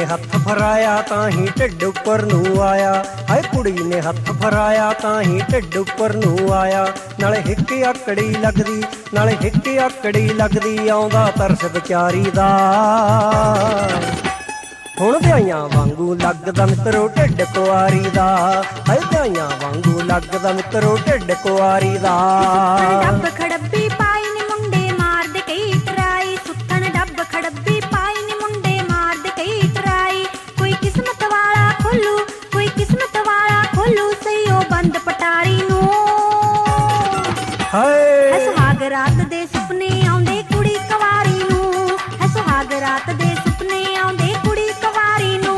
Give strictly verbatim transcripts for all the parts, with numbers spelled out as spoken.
हथ फराया तां ही ढिड उपर नूं आया। हाय कुड़ी ने हथ फराया तां ही ढिड उपर नूं आया। नाले हिक आकड़ी लगदी नाले हिक आकड़ी लगदी आउंदा तरस विचारी दा। हुण विआहियां वांगू लगदा मित्रो ढिड कुआरी दा। हाय विआहियां वांगू लगदा मित्रो ढिड कुआरी दा। डब खड़ब्बी पाई नी मुंडे मारदे कई टराई। सुत्थन डब खड़ब्बी पाई नी मुंडे मारदे कई टराई। कोई किस्मत वाला खोलू कोई किस्मत वाला खोलू सही ओ बंद पटारी नूं। हाय सुहाग रात दे सुपने आउंदे कुड़ी कवारी नूं। है सुहाग रात दे सुपने आउंदे कुड़ी कवारी नूं।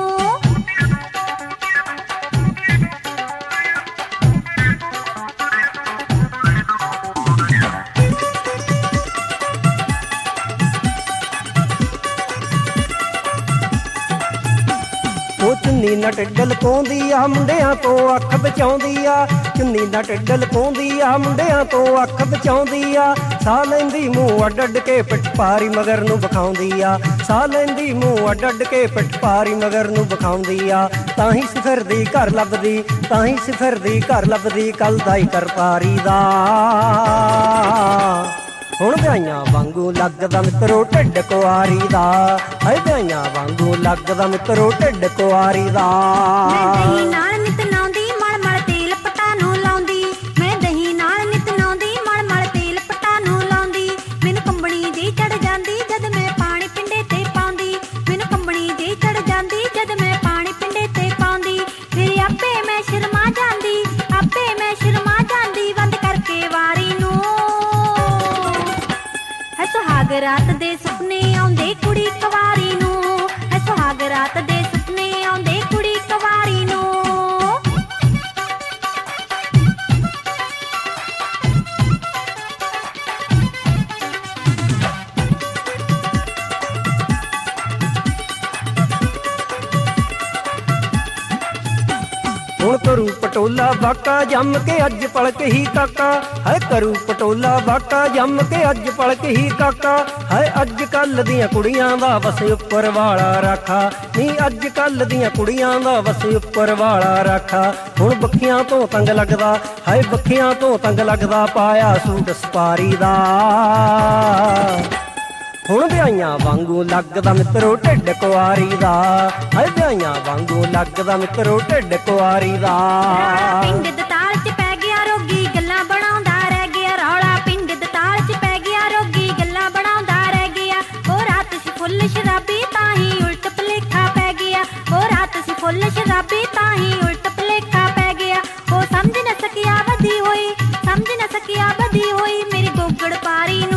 चुन्नी ना ढिड लकोंदी आ मुंडियां तो अख बचाउंदी आ। चुन्नी ना ढिड लकोंदी आ मुंडियां तो अख बचाउंदी आ। साह लैंदी मूंह अड अड के पिठ पारी मगर नूं विखाउंदी आ। साह लैंदी मूंह अड अड के पिठ पारी मगर नूं विखाउंदी आ। तां ही सिफरदी घर लभदी तां ही सिफरदी घर लभदी कल दा ही करतारी दा। हुण विआहियां वांगू लगदा मित्रो ढिड कुआरी दा। हाय विआहियां वांगू लगदा मित्रो ढिड कुआरी दा। मैं दही नाल नित नाउंदी मल मल तेल पटा नूं लाउंदी। मैं दही नाल नित नाउंदी मल मल तेल पटा नूं लाउंदी। मैनूं कंबणी जी चढ़ जांदी जद मैं पानी पिंडे ते पाउंदी। मैनूं कंबणी जी चढ़ जांदी जद मैं पानी पिंडे ते पाउंदी। फिर आपे मैं शर्मा जांदी आपे मैं शर्मा जांदी बंद करके वारी नूं। है सुहाग रात दे सुपने आउंदे कुड़ी कवारी नूं। है सुहाग रात दे सुपने आउंदे कुड़ी कवारी नूं। हुण करू पटोला बाका जम के अज पलक ही काका। है करू पटोला बाका जम के अज पलक ही काका। है अज कल दियां कुड़ियां दा बस उपर वाला राखा। नी अज कल दियां कुड़ियां दा बस उपर वाला राखा। हुण बखियां तो तंग लगदा है बखियां तो तंग लगदा पाया सूट सपारी दा। हुण विआहियां वांगू लगदा मित्रो ढिड कुआरी दा। हाय विआहियां वांगू लगदा मित्रो ढिड कुआरी दा। पिंड दताल च पै गया रोगी गल्लां बनाउंदा रह गया। रौला पिंड दताल च पै गया रोगी गल्लां बनाउंदा रह गया। ओ रात सी फुल शराबी तां ही उल्ट भलेखा पै गया। ओ रात सी फुल शराबी तां ही उल्ट भलेखा पै गया। ओ समझ न सकिया वधी होई समझ न सकिया वधी होई मेरी गोगड़ पारी नूं।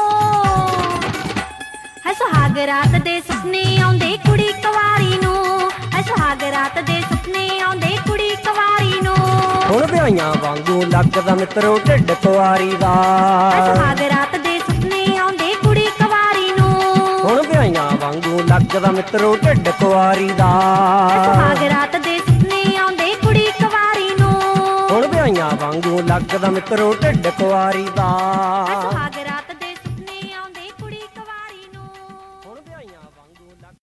है सुहाग रात दे सुपने आउंदे कुड़ी कवारी नूं। है सुहाग रात दे सुपने आउंदे कुड़ी कवारी नूं। हुण विआहियां वांगू लगदा मित्रो ढिड कुआरी दा। है सुहाग रात दे सुपने आउंदे कुड़ी कवारी नूं। हुण विआहियां वांगू लगदा मित्रो ढिड कुआरी दा। है सुहाग रात दे सुपने आउंदे कुड़ी कवारी नूं। हुण विआहियां वांगू लगदा मित्रो ढिड कुआरी दा।